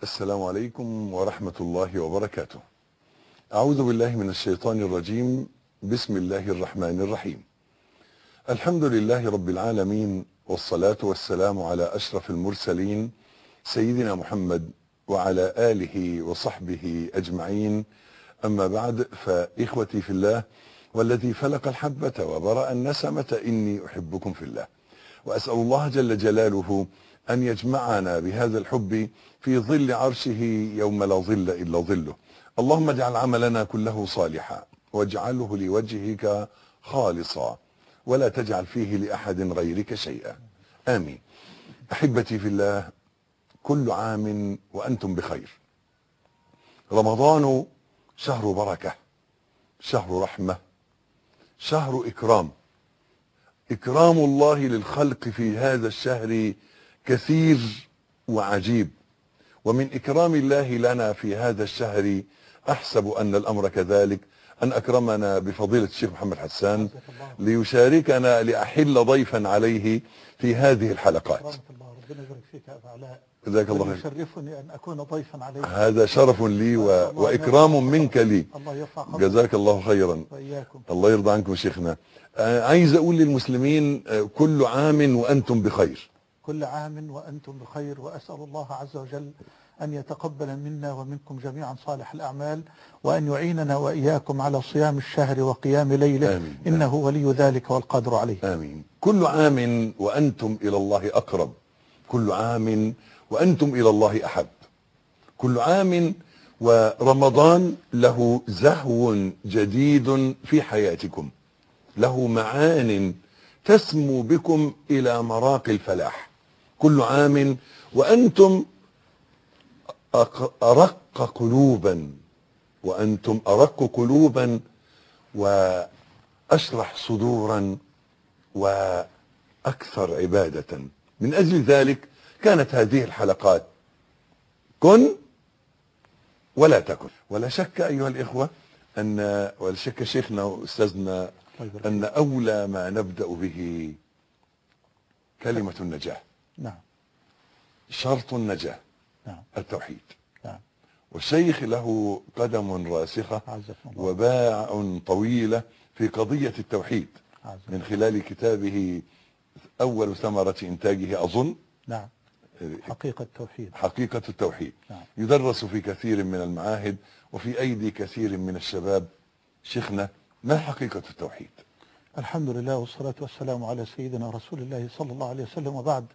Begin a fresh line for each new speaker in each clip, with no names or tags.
السلام عليكم ورحمة الله وبركاته. أعوذ بالله من الشيطان الرجيم. بسم الله الرحمن الرحيم. الحمد لله رب العالمين، والصلاة والسلام على أشرف المرسلين سيدنا محمد وعلى آله وصحبه أجمعين. أما بعد، فإخوتي في الله والذي فلق الحبة وبرأ النسمة إني أحبكم في الله، وأسأل الله جل جلاله أن يجمعنا بهذا الحب في ظل عرشه يوم لا ظل إلا ظله. اللهم اجعل عملنا كله صالحا واجعله لوجهك خالصا ولا تجعل فيه لأحد غيرك شيئا، آمين. أحبتي في الله، كل عام وأنتم بخير. رمضان شهر بركة، شهر رحمة، شهر إكرام. إكرام الله للخلق في هذا الشهر كثير وعجيب، ومن إكرام الله لنا في هذا الشهر أحسب أن الأمر كذلك أن أكرمنا بفضيلة الشيخ محمد حسان ليشاركنا لأحل ضيفا عليه في هذه الحلقات.
ربنا يبارك فيك يا أبا علاء.
جزاك الله خير.
يشرفني أن أكون ضيفا عليك.
هذا شرف لي وإكرام منك لي.
الله يرفع قدرك.
جزاك الله خيرا.
وإياكم.
الله يرضى عنكم شيخنا. عايز أقول للمسلمين كل عام وأنتم بخير.
كل عام وأنتم بخير، وأسأل الله عز وجل أن يتقبل منا ومنكم جميعا صالح الأعمال، وأن يعيننا وإياكم على صيام الشهر وقيام ليله. آمين. إنه ولي ذلك والقادر عليه.
آمين. كل عام وأنتم إلى الله أقرب، كل عام وأنتم إلى الله أحب، كل عام ورمضان له زهو جديد في حياتكم، له معان تسمو بكم إلى مراقي الفلاح. كل عام وأنتم أرق قلوبا، وأنتم أرق قلوبا وأشرح صدورا وأكثر عبادة. من أجل ذلك كانت هذه الحلقات كن ولا تكن. ولا شك أيها الإخوة ولا شك شيخنا وأستاذنا أن أولى ما نبدأ به كلمة النجاة.
نعم.
شرط النجاة.
نعم.
التوحيد.
نعم.
والشيخ له قدم راسخة وباع طويلة في قضية التوحيد من خلال كتابه أول ثمرة إنتاجه أظن.
نعم. حقيقة التوحيد.
حقيقة التوحيد.
نعم.
يدرس في كثير من المعاهد وفي أيدي كثير من الشباب. شيخنا، ما حقيقة التوحيد؟
الحمد لله والصلاة والسلام على سيدنا رسول الله صلى الله عليه وسلم، وبعد،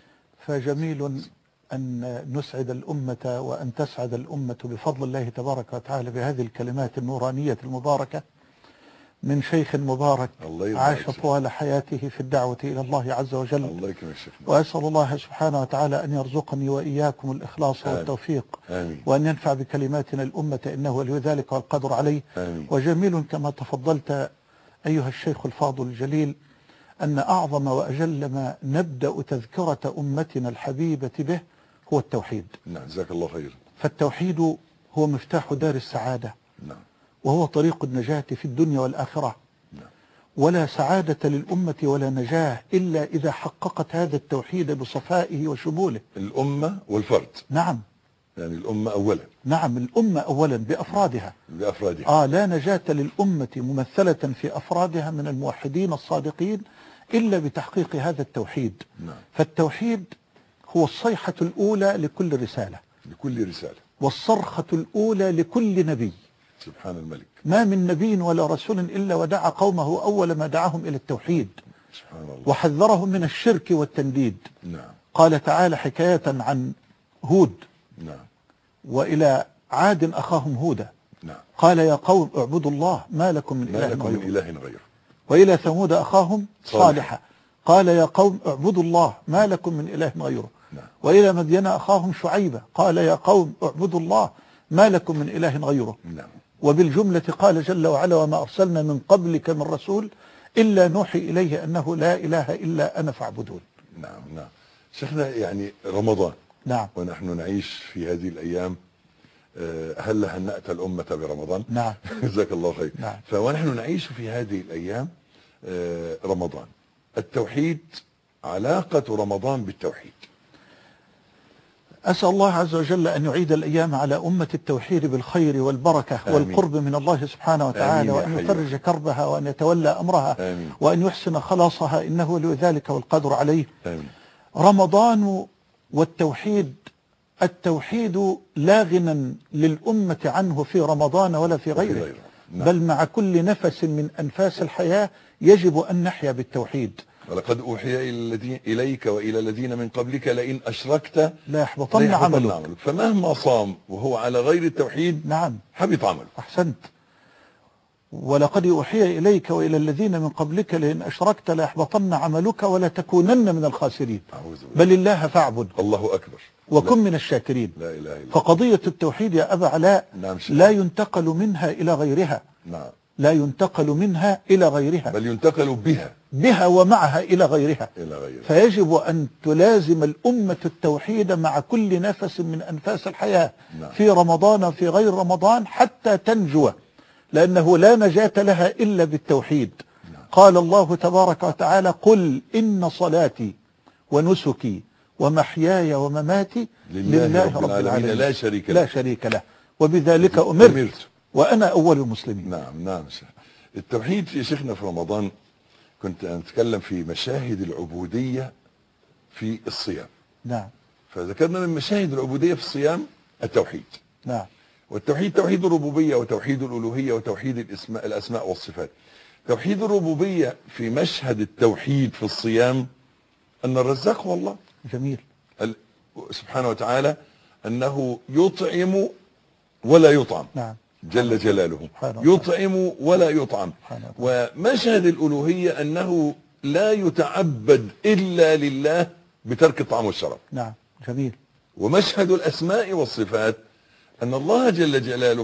فجميل أن نسعد الأمة وأن تسعد الأمة بفضل الله تبارك وتعالى بهذه الكلمات النورانية المباركة من شيخ مبارك عاش طوال حياته في الدعوة إلى الله عز وجل.
الله يكرمك شيخنا.
وأسأل الله سبحانه وتعالى أن يرزقني وإياكم الإخلاص والتوفيق.
آمين.
وأن ينفع بكلماتنا الأمة إنه ولي ذلك والقدر عليه.
آمين.
وجميل كما تفضلت أيها الشيخ الفاضل الجليل أن أعظم وأجل ما نبدأ تذكرة أمتنا الحبيبة به هو التوحيد.
نعم، جزاك الله خير.
فالتوحيد هو مفتاح دار السعادة.
نعم.
وهو طريق النجاة في الدنيا والآخرة.
نعم.
ولا سعادة للأمة ولا نجاة إلا إذا حققت هذا التوحيد بصفائه وشموله.
الأمة والفرد.
نعم.
يعني الأمة أولا.
نعم، الأمة أولا بأفرادها. لا نجاة للأمة ممثلة في أفرادها من الموحدين الصادقين إلا بتحقيق هذا التوحيد.
نعم.
فالتوحيد هو الصيحة الأولى لكل رسالة.
لكل رسالة.
والصرخة الأولى لكل نبي.
سبحان الملك.
ما من نبي ولا رسول إلا ودعا قومه أول ما دعاهم إلى التوحيد.
سبحان الله.
وحذرهم من الشرك والتنديد.
نعم.
قال تعالى حكاية عن هود.
نعم.
وإلى عاد أخاهم هودا.
نعم.
قال يا قوم اعبدوا الله ما لكم من إله غيره. وإلى ثمود أخاهم صالحا قال يا قوم اعبدوا الله ما لكم من إله غيره.
نعم.
وإلى مدين أخاهم شعيبا قال يا قوم اعبدوا الله ما لكم من إله غيره.
نعم.
وبالجملة قال جل وعلا وما أرسلنا من قبلك من رسول إلا نوحي إليه أنه لا إله إلا أنا فاعبدون.
نعم. نعم. شيخنا، يعني رمضان.
نعم.
ونحن نعيش في هذه الأيام هل هنأت الأمة برمضان.
نعم.
جزاك الله خير.
نعم.
فونحن نعيش في هذه الأيام رمضان. التوحيد، علاقة رمضان بالتوحيد.
أسأل الله عز وجل أن يعيد الأيام على أمة التوحيد بالخير والبركة
آمين.
والقرب من الله سبحانه وتعالى،
آمين يا
وأن
حي.
يفرج كربها وأن يتولى أمرها،
آمين.
وأن يحسن خلاصها، إنه ولي ذلك والقدر عليه.
آمين.
رمضان والتوحيد، التوحيد لا غنى للأمة عنه في رمضان ولا في غيره.
نعم.
بل مع كل نفس من أنفاس الحياة يجب أن نحيا بالتوحيد.
ولقد أوحي إليك وإلى الذين من قبلك لئن أشركت
لا يحبطن عملك.
فمهما صام وهو على غير التوحيد
نعم،
حبط عمله.
أحسنت. ولقد أوحي إليك وإلى الذين من قبلك لئن أشركت ليحبطن عملك ولا تكونن من الخاسرين. بل الله فاعبد.
الله أكبر.
وكن من الشاكرين.
لا إله إلا الله.
فقضية التوحيد يا أبا علاء لا ينتقل منها إلى غيرها.
نعم.
لا ينتقل منها إلى غيرها،
بل ينتقل بها
ومعها إلى غيرها.
غيرها.
فيجب أن تلازم الأمة التوحيد مع كل نفس من أنفاس الحياة.
نعم.
في رمضان وفي غير رمضان حتى تنجو، لأنه لا نجاة لها إلا بالتوحيد.
نعم.
قال الله تبارك وتعالى: قل إن صلاتي ونسكي ومحياي ومماتي لله رب العالمين لا شريك له وبذلك أمرت وأنا أول المسلمين.
نعم نعم. التوحيد في شيخنا في رمضان كنت أتكلم في مشاهد العبودية في الصيام.
نعم.
فذكرنا من مشاهد العبودية في الصيام التوحيد.
نعم.
والتوحيد توحيد الربوبية وتوحيد الألوهية وتوحيد الأسماء والصفات. توحيد الربوبية في مشهد التوحيد في الصيام أن الرزاق هو الله.
جميل.
سبحانه وتعالى أنه يطعم ولا يطعم.
نعم.
جل جلاله يطعم ولا يطعم. ومشهد الألوهية أنه لا يتعبد إلا لله بترك الطعام والشراب.
نعم. جميل.
ومشهد الأسماء والصفات أن الله جل جلاله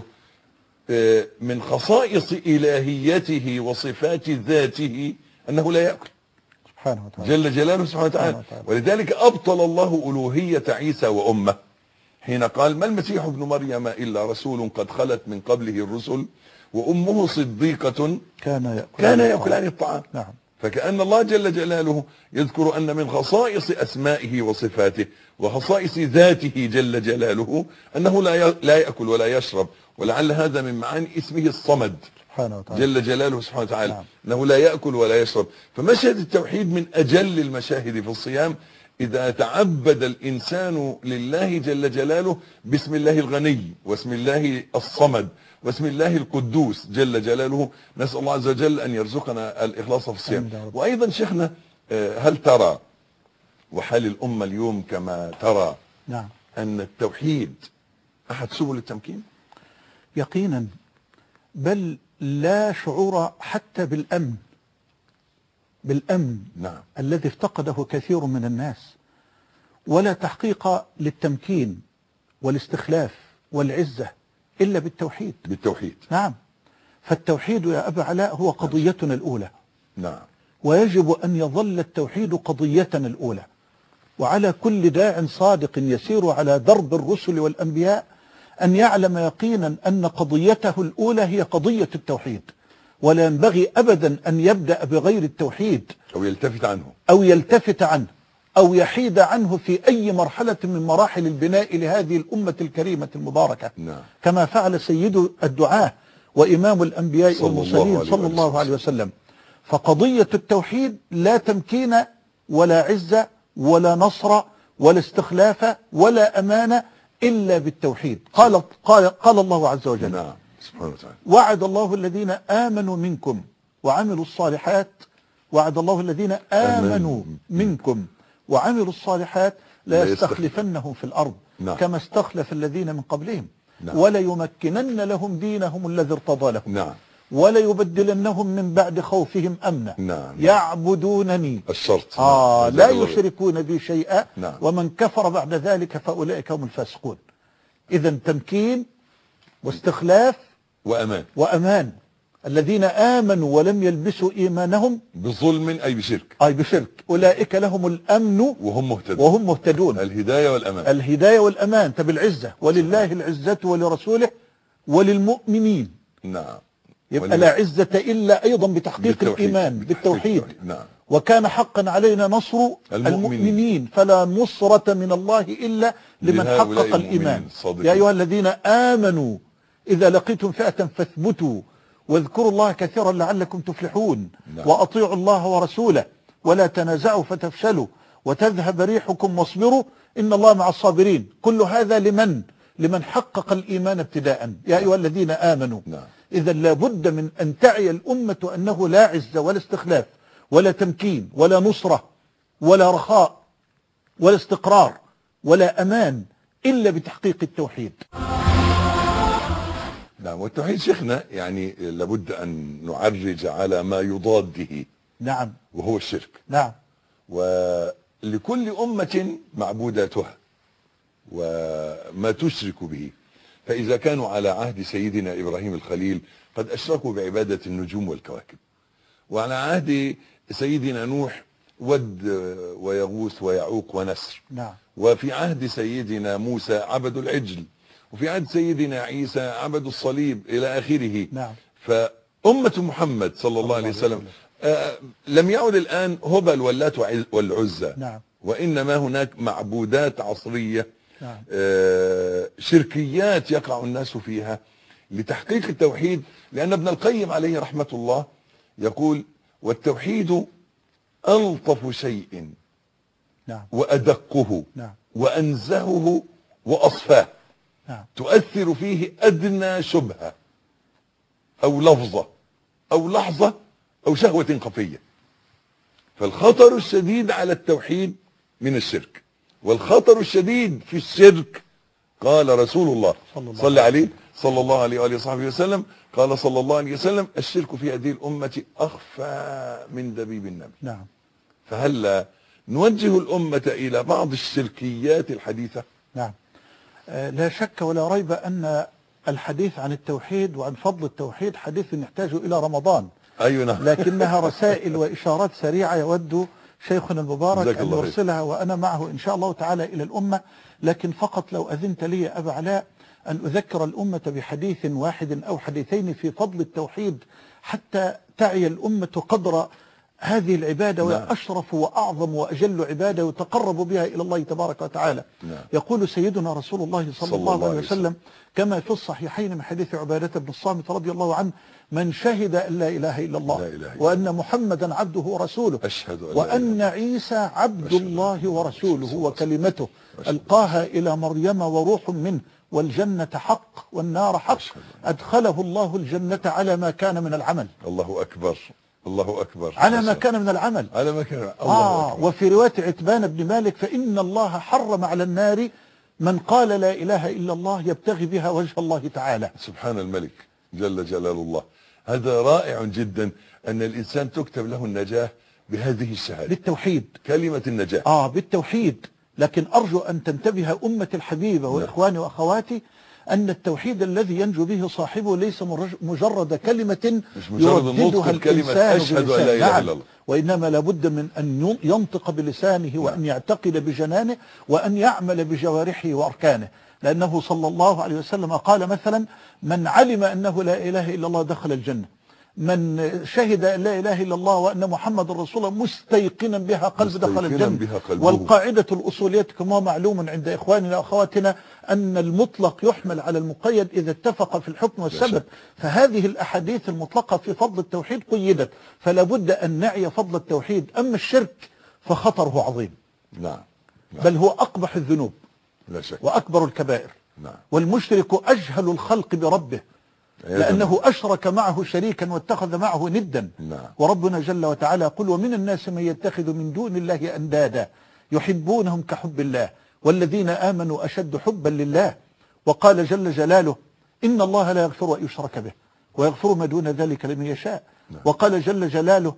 من خصائص إلهيته وصفات ذاته أنه لا يأكل
سبحانه وتعالى.
جل جلاله سبحانه وتعالى. ولذلك أبطل الله ألوهية عيسى وأمه حين قال: ما المسيح ابن مريم إلا رسول قد خلت من قبله الرسل وأمه صديقة
كان
يأكلان الطعام.
نعم.
فكأن الله جل جلاله يذكر أن من خصائص أسمائه وصفاته وخصائص ذاته جل جلاله أنه لا يأكل ولا يشرب. ولعل هذا من معاني اسمه الصمد
سبحانه وتعالى.
جل جلاله سبحانه وتعالى.
نعم.
أنه لا يأكل ولا يشرب. فمشهد التوحيد من أجل المشاهد في الصيام إذا تعبد الإنسان لله جل جلاله باسم الله الغني واسم الله الصمد واسم الله القدوس جل جلاله. نسأل الله عز وجل أن يرزقنا الإخلاص في الصيام. وأيضا شيخنا، هل ترى وحال الأمة اليوم كما ترى
نعم
أن التوحيد أحد سبل التمكين؟
يقينا، بل لا شعور حتى بالأمن
نعم.
الذي افتقده كثير من الناس، ولا تحقيق للتمكين والاستخلاف والعزة إلا بالتوحيد. نعم. فالتوحيد يا أبا علاء هو قضيتنا الأولى.
نعم.
ويجب أن يظل التوحيد قضيتنا الأولى. وعلى كل داع صادق يسير على درب الرسل والأنبياء أن يعلم يقينا أن قضيته الأولى هي قضية التوحيد، ولا ينبغي أبدا أن يبدأ بغير التوحيد أو يلتفت عنه أو يحيد عنه في أي مرحلة من مراحل البناء لهذه الأمة الكريمة المباركة.
نعم.
كما فعل سيد الدعاة وإمام الأنبياء والمرسلين صلى الله عليه وسلم. فقضية التوحيد لا تمكين ولا عزة ولا نصر ولا استخلاف ولا أمانة إلا بالتوحيد. قال الله عز وجل:
نعم. سبحانه وتعالى: وعد
الله الذين آمنوا منكم وعملوا الصالحات لا يستخلفنهم في الأرض.
نعم.
كما استخلف الذين من قبلهم.
نعم.
ولا يمكنن لهم دينهم الذي ارتضى لهم.
نعم.
ولا يبدلنهم من بعد خوفهم أمنا.
نعم.
يعبدونني
الشرط.
لا يشركون بي شيئا.
نعم.
ومن كفر بعد ذلك فأولئك هم الفاسقون. إذا تمكين واستخلاف وأمان. الذين آمنوا ولم يلبسوا إيمانهم
بظلم أي بشرك
أولئك لهم الأمن وهم مهتدون. الهداية والأمان. بالعزة ولله العزة ولرسوله وللمؤمنين.
نعم.
يبقى لا عزة إلا أيضا بتحقيق الإيمان بالتوحيد.
نعم.
وكان حقا علينا نصر المؤمنين فلا نصرة من الله إلا لمن حقق الإيمان. يا أيها الذين آمنوا إذا لقيتم فئة فاثبتوا واذكروا الله كثيرا لعلكم تفلحون.
نعم.
وأطيعوا الله ورسوله ولا تنازعوا فتفشلوا وتذهب ريحكم واصبروا إن الله مع الصابرين. كل هذا لمن حقق الإيمان ابتداء. يا أيها الذين آمنوا.
نعم.
إذا لابد من أن تعي الأمة أنه لا عزة ولا استخلاف ولا تمكين ولا نصرة ولا رخاء ولا استقرار ولا أمان إلا بتحقيق التوحيد.
نعم. والتوحيد شيخنا يعني لابد أن نعرج على ما يضاده.
نعم.
وهو الشرك.
نعم.
ولكل أمة معبوداتها وما تشرك به. فإذا كانوا على عهد سيدنا إبراهيم الخليل قد أشركوا بعبادة النجوم والكواكب، وعلى عهد سيدنا نوح ود ويغوث ويعوق ونسر.
نعم.
وفي عهد سيدنا موسى عبدوا العجل، وفي عهد سيدنا عيسى عبدوا الصليب إلى آخره.
نعم.
فأمة محمد صلى الله عليه وسلم لم يعد الآن هبل واللات والعزى.
نعم.
وإنما هناك معبودات عصرية.
نعم.
شركيات يقع الناس فيها لتحقيق التوحيد. لأن ابن القيم عليه رحمة الله يقول: والتوحيد ألطف شيء.
نعم.
وأدقه.
نعم.
وأنزهه وأصفاه.
نعم.
تؤثر فيه أدنى شبهة أو لفظة أو لحظة أو شهوة خفية. فالخطر الشديد على التوحيد من الشرك، والخطر الشديد في الشرك قال رسول الله صلى الله عليه وآله وصحبه وسلم، قال صلى الله عليه وسلم: الشرك في هذه الأمة أخفى من دبيب النمل.
نعم.
فهل نوجه الأمة إلى بعض الشركيات الحديثة؟
نعم. لا شك ولا ريب أن الحديث عن التوحيد وعن فضل التوحيد حديث يحتاج إلى رمضان.
أيوة نعم.
لكنها رسائل وإشارات سريعة يود شيخنا المبارك أن يرسلها وأنا معه إن شاء الله تعالى إلى الأمة. لكن فقط لو أذنت لي يا أبا علاء أن أذكر الأمة بحديث واحد أو حديثين في فضل التوحيد حتى تعي الأمة قدر هذه العبادة.
نعم.
وهي أشرف وأعظم وأجل عبادة يتقرب بها إلى الله تبارك وتعالى.
نعم.
يقول سيدنا رسول الله صلى الله عليه وسلم كما في الصحيحين من حديث عبادة بن الصامت رضي الله عنه: من شهد أن لا إله إلا الله وأن محمدا عبده ورسوله وأن عيسى عبد الله ورسوله وكلمته ألقاها إلى مريم وروح منه والجنة حق والنار حق أدخله الله الجنة على ما كان من العمل.
الله أكبر. الله أكبر.
على ما كان من العمل.
على ما كان. الله أكبر.
وفي رواية عتبان بن مالك: فإن الله حرم على النار من قال لا إله إلا الله يبتغي بها وجه الله تعالى.
سبحان الملك جل جلال الله. هذا رائع جدا أن الإنسان تكتب له النجاة بهذه الشهادة،
بالتوحيد،
كلمة النجاة.
بالتوحيد. لكن أرجو أن تنتبه أمة الحبيبة وإخواني وأخواتي أن التوحيد الذي ينجو به صاحبه ليس مجرد كلمة يرددها الإنسان
أشهد أن لا إله إلا الله،
وإنما لابد من أن ينطق بلسانه وأن يعتقد بجنانه وأن يعمل بجوارحه وأركانه. لأنه صلى الله عليه وسلم قال مثلا: من علم أنه لا إله إلا الله دخل الجنة، من شهد أن لا إله إلا الله وأن محمد رسول الله مستيقنا بها قلب دخل الجنة. والقاعدة الأصولية كما معلوم عند إخواننا وأخواتنا أن المطلق يحمل على المقيد إذا اتفق في الحكم والسبب. فهذه الأحاديث المطلقة في فضل التوحيد قيدت، فلا بد أن نعي فضل التوحيد. أما الشرك فخطره عظيم.
نعم.
بل هو أقبح الذنوب
لا شك.
وأكبر الكبائر.
نعم.
والمشرك أجهل الخلق بربه لأنه أشرك معه شريكا واتخذ معه ندا.
نعم.
وربنا جل وتعالى يقول: ومن الناس من يتخذ من دون الله أندادا يحبونهم كحب الله والذين آمنوا أشد حبا لله. وقال جل جلاله: إن الله لا يغفر أن يشرك به ويغفر ما دون ذلك لمن يشاء.
نعم.
وقال جل جلاله: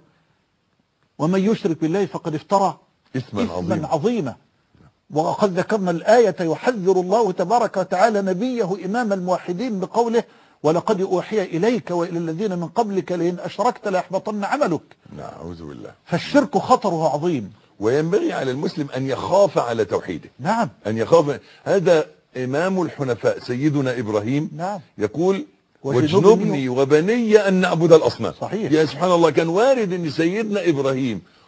ومن يشرك بالله فقد افترى إثما عظيما. وقد ذكرنا الآية يحذر الله تبارك وتعالى نبيه إمام الموحدين بقوله: ولقد أوحي إليك وإلى الذين من قبلك لئن أشركت ليحبطن عملك.
نعوذ بالله.
فالشرك خطره عظيم،
وينبغي على المسلم أن يخاف على توحيده.
نعم.
أن يخاف. هذا إمام الحنفاء سيدنا إبراهيم.
نعم.
يقول: واجنبني وبني أن نعبد الأصنام.
صحيح.
يا سبحان الله، كان وارد أن سيدنا إبراهيم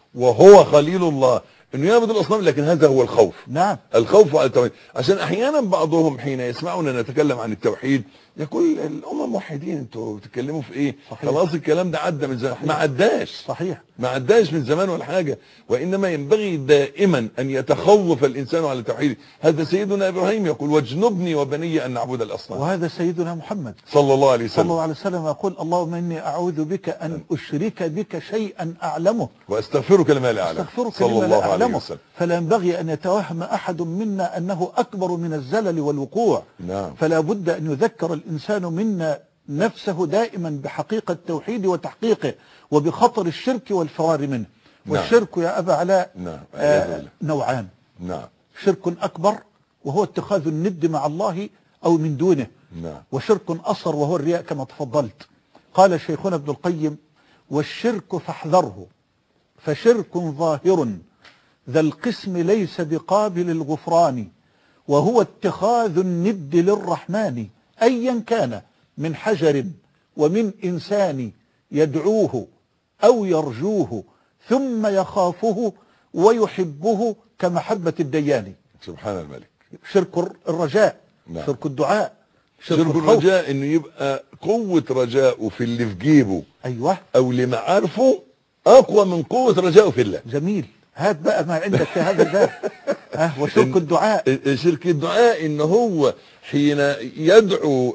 وهو خليل الله انه يعبد الاصنام، لكن هذا هو الخوف.
نعم.
الخوف على التوحيد. عشان احيانا بعضهم حين يسمعنا نتكلم عن التوحيد يقول الامه موحدين، انتوا بتتكلموا في ايه؟
صحيح.
خلاص الكلام ده عدى من زمان.
صحيح.
ما عداش.
صحيح.
ما عداش من زمان ولا حاجه، وانما ينبغي دائما ان يتخوف الانسان على التوحيد. هذا سيدنا ابراهيم يقول واجنبني وبني ان نعبد الاصنام.
وهذا سيدنا محمد
صلى الله عليه
صلى الله
وسلم.
عليه وسلم يقول اللهم إني أعوذ بك أن أشرك بك شيئا أعلمه
واستغفرك لما لا اعلم.
أستغفرك
صلى
لما
الله
لا
عليه
أعلمه.
وسلم.
فلا ينبغي أن يتوهم أحد منا أنه أكبر من الزلل والوقوع.
نعم.
فلا بد أن يذكر الإنسان منا نفسه دائما بحقيقة التوحيد وتحقيقه وبخطر الشرك والفرار منه. والشرك يا أبا علاء
نعم.
نوعان.
نعم.
شرك أكبر وهو اتخاذ الند مع الله أو من دونه.
نعم.
وشرك أصغر وهو الرياء كما تفضلت. قال شيخنا ابن القيم والشرك فاحذره فشرك ظاهر ذا القسم ليس بقابل الغفران وهو اتخاذ الند للرحمن أيا كان من حجر ومن إنسان يدعوه أو يرجوه ثم يخافه ويحبه كمحبة الديان.
سبحان الملك.
شرك الرجاء.
نعم.
شرك الدعاء.
شرك الرجاء انه يبقى قوة رجاؤه في اللي في جيبه
أيوة
او لمعارفه اقوى من قوة رجائه في الله.
جميل. هات بقى ما عندك في هذا الباب. وشرك الدعاء.
شرك الدعاء ان هو حين يدعو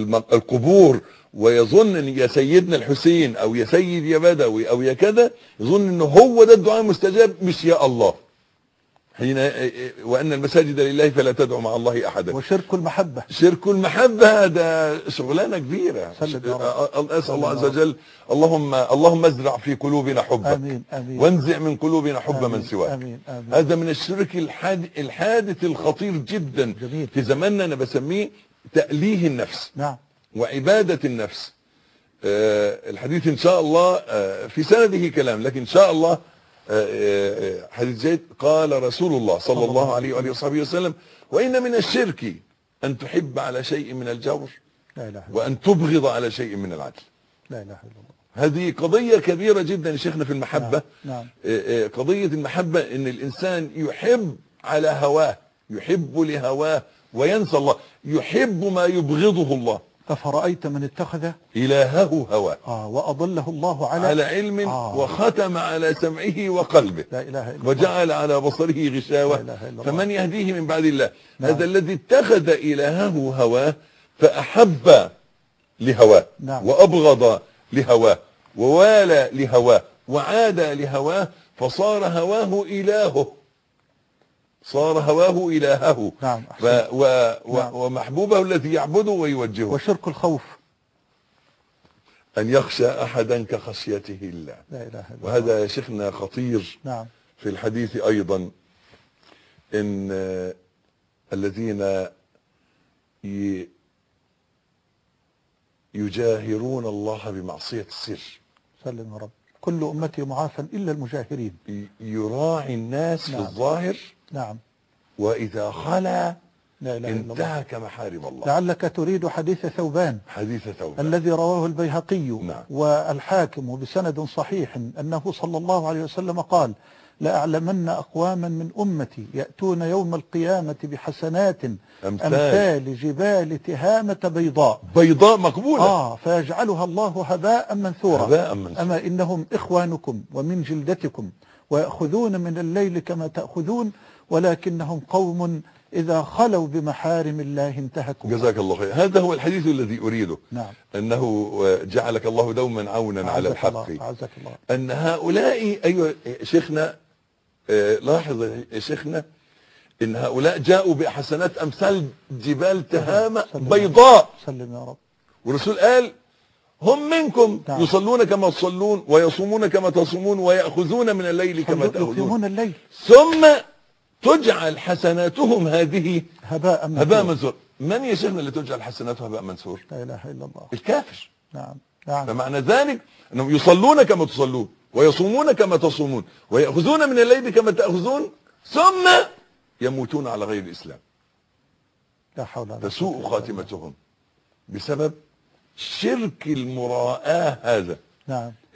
القبور ويظن ان يا سيدنا الحسين او يا سيد يا بدوي او يا كذا، يظن ان هو ده الدعاء المستجاب مش يا الله. حين وان المساجد لله فلا تدعو مع الله احدا.
وشرك المحبة.
شرك المحبة ده شغلانة كبيرة. اسال الله عز وجل اللهم ازرع في قلوبنا حبك.
امين امين.
وانزع من قلوبنا حب من سواك.
امين امين.
هذا من الشرك الحادث الخطير جدا.
جميل.
في زماننا انا بسميه تأليه النفس.
نعم.
وعبادة النفس. الحديث ان شاء الله في سنده كلام، لكن ان شاء الله حديث زيد قال رسول الله صلى الله عليه وآله وصحبه وسلم وإن من الشرك أن تحب على شيء من الجور
لا إله إلا
وأن تبغض على شيء من العدل.
لا إله إلا الله.
هذه قضية كبيرة جدا يا شيخنا في المحبة.
نعم.
قضية المحبة إن الإنسان يحب على هواه، يحب لهواه وينسى الله، يحب ما يبغضه الله.
أفرأيت من اتخذ
إلهه هواه
وأضله الله على
علم وختم على سمعه وقلبه
لا إله إلا الله.
وجعل على بصره غشاوة فمن يهديه من بعد الله. نعم. هذا الذي اتخذ إلهه هواه فأحب لهواه. نعم. وأبغض لهواه ووالى لهواه وعاد لهواه فصار هواه إلهه، صار هواه إلهه.
نعم.
نعم. ومحبوبه الذي يعبده ويوجهه.
وشرك الخوف
أن يخشى أحدا كخشيته الله.
لا إله إلا الله.
وهذا يا شيخنا خطير.
نعم.
في الحديث أيضا إن الذين يجاهرون الله بمعصية السر.
سلم يا رب. كل أمتي معافى إلا المجاهرين.
يراعي الناس. نعم. في الظاهر.
نعم.
وإذا خلا
لا إله إلا الله.
انتهك محارم الله.
لعلك تريد حديث ثوبان.
حديث ثوبان
الذي رواه البيهقي.
نعم.
والحاكم بسند صحيح أنه صلى الله عليه وسلم قال لأعلمن أقواما من أمتي يأتون يوم القيامة بحسنات أمثال جبال تهامة بيضاء
مقبولة.
فيجعلها الله هباء منثورا.
هباء منثورا.
أما إنهم إخوانكم ومن جلدتكم ويأخذون من الليل كما تأخذون ولكنهم قوم إذا خلوا بمحارم الله انتهكوا.
جزاك الله خير. هذا هو الحديث الذي أريده.
نعم.
أنه جعلك الله دوما عونا على الحق.
عزك الله.
أن هؤلاء أيها شيخنا لاحظ يا شيخنا إن هؤلاء جاءوا بحسنات أمثال جبال تهامة بيضاء.
سلم يا رب.
والرسول قال هم منكم.
نعم.
يصلون كما تصلون ويصومون كما تصومون ويأخذون من الليل كما تأخذون.
يقيمون الليل.
ثم تجعل حسناتهم هذه
هباء
منثور. من يا شيخنا اللي تجعل حسناته هباء منثور؟
لا إله إلا الله.
الكافر.
نعم. نعم.
فمعنى ذلك أنهم يصلون كما تصلون ويصومون كما تصومون ويأخذون من الليل كما تأخذون ثم يموتون على غير الإسلام.
لا حول ولا قوة.
تسوء خاتمتهم بسبب شرك المراءة هذا.
نعم.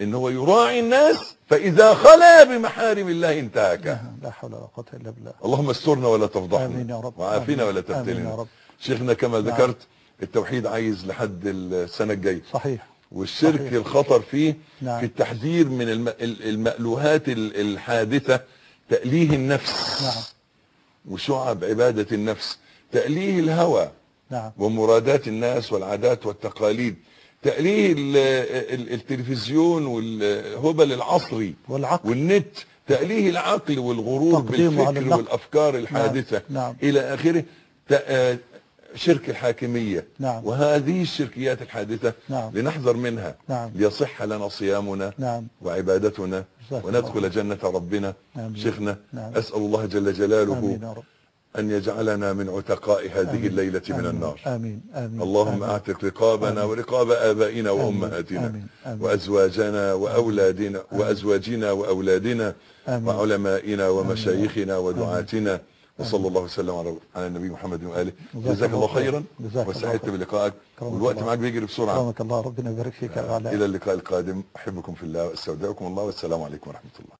ان هو يراعي الناس، فاذا خلا بمحارم الله انتهك.
لا حول ولا قوة إلا بالله.
اللهم استرنا ولا تفضحنا،
آمين يا رب.
وعافنا ولا
آمين يا
تبتلنا.
رب.
شيخنا كما ذكرت التوحيد عايز لحد السنة الجاية،
صحيح.
والشرك
صحيح.
الخطر فيه
نعم.
في التحذير من المألوهات الحادثة، تأليه النفس.
نعم.
وشعب عبادة النفس، تأليه الهوى
نعم.
ومرادات الناس والعادات والتقاليد، تأليه التلفزيون والهبل العصري
والعقل.
والنت، تأليه العقل والغرور
تقديمه على
بالفكر
النقل.
والأفكار الحادثة.
نعم.
إلى آخره. شرك الحاكمية.
نعم.
وهذه الشركيات الحادثة
نعم.
لنحذر منها.
نعم.
ليصح لنا صيامنا
نعم.
وعبادتنا
جزاك
وندخل
الله.
جنة ربنا.
آمين.
شيخنا
نعم.
أسأل الله جل جلاله
آمين يا رب.
أن يجعلنا من عتقاء هذه
آمين.
الليلة من
آمين.
النار.
آمين. آمين.
اللهم
آمين.
أعتق رقابنا
آمين.
ورقاب آبائنا
آمين.
وأمهاتنا
آمين. آمين.
وأزواجنا وأولادنا وأزواجنا وأولادنا
آمين.
وعلمائنا ومشايخنا
آمين.
ودعاتنا. وصلى الله وسلم على النبي محمد وآله. جزاك الله خيرا وسعدت بلقائك، والوقت معك بيجري بسرعة.
كرمك الله، ربنا يبارك فيك.
إلى اللقاء القادم، أحبكم في الله وأستودعكم الله، والسلام عليكم ورحمة الله.